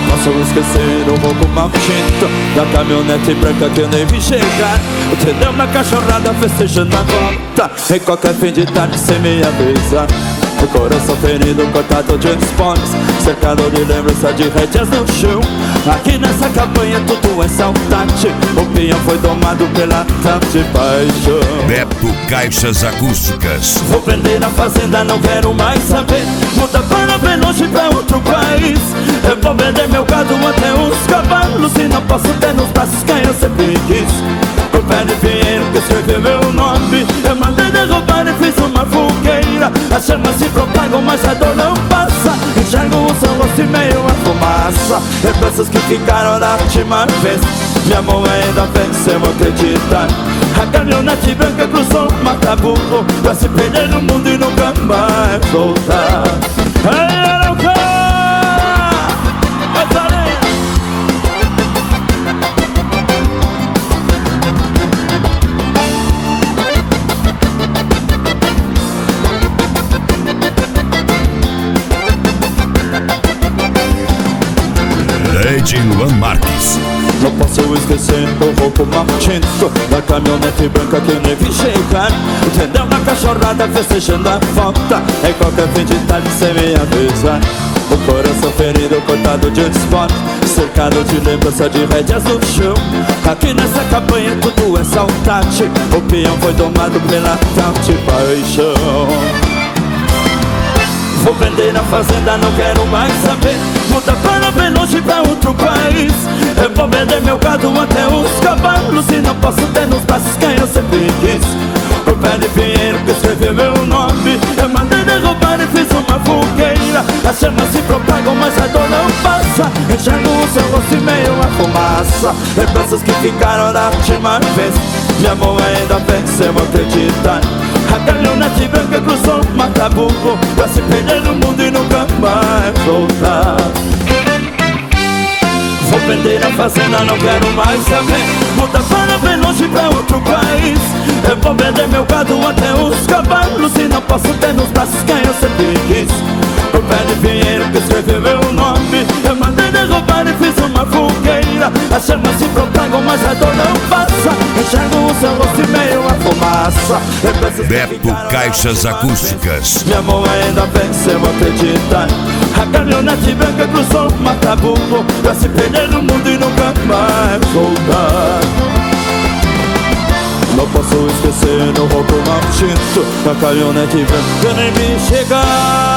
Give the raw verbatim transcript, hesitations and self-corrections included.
posso esquecer o roubo mal tinto da caminhonete branca que eu nem vi chegar. O tendeu na cachorrada festejando a volta, em qualquer fim de tarde sem me avisar. O coração ferido, cortado de esporos, cercado de lembrança de rédeas no chão. Aqui nessa campanha tudo é saudade, o pinhão foi domado pela tarde paixão. Beto Caixas Acústicas. Vou prender na fazenda, não quero mais saber. Muda para bem longe pra outro país. Eu vou vender meu gado até os cavalos, e não posso ter nos braços quem eu sempre quis. O pé de pinheiro que escreveu meu nome, eu mandei derrubar e fiz uma fogueira. As chamas se propagam, mas a dor não passa. Enxergo o seu rosto e meio a fumaça. Lembranças que ficaram da última vez. Minha mão ainda venceu, acreditar. A caminhonete branca cruzou o mata-burro pra se perder no mundo e nunca mais voltar. Ai, Arauca! Lady Luan Marques. Não posso esquecer o roubo mal tinto da caminhonete branca que eu nem vi chegar. O tendeu na cachorrada festejando a volta, em qualquer fim de tarde sem me avisar. O coração ferido, cortado de esporte, cercado de lembrança de rédeas no chão. Aqui nessa campanha tudo é saudade, o peão foi domado pela tal de paixão. Vou vender na fazenda, não quero mais saber. Muda para bem longe pra outro país. Eu vou vender meu gado até os cavalos, e não posso ter nos braços quem eu sempre quis. O pé de pinheiro que escreveu meu nome, eu mandei derrubar e fiz uma fogueira. As chamas se propagam, mas a dor não passa. Enxergo o seu rosto e meio a fumaça. Lembranças que ficaram da última vez. Minha mão ainda venceu, acreditar. A caminhonete branca cruzou o mata-burro pra se perder no mundo e nunca mais voltar. Vou vender a fazenda, não quero mais saber. Muda para bem longe pra outro país. Eu vou vender meu gado até os cavalos, e não posso ter nos braços quem eu sempre quis. O pé de pinheiro que escreveu meu nome, eu mandei derrubar e fiz uma fogueira. As chamas se propagam, mas a dor não passa. Enxergo o seu rosto e meio a fumaça. Beto Caixas Acústicas. Minha mão ainda venceu, acreditar. A caminhonete branca cruzou o mata-burro pra se perder no mundo e nunca mais voltar. Não posso esquecer o roubo mal tinto da caminhonete branca nem me chegar.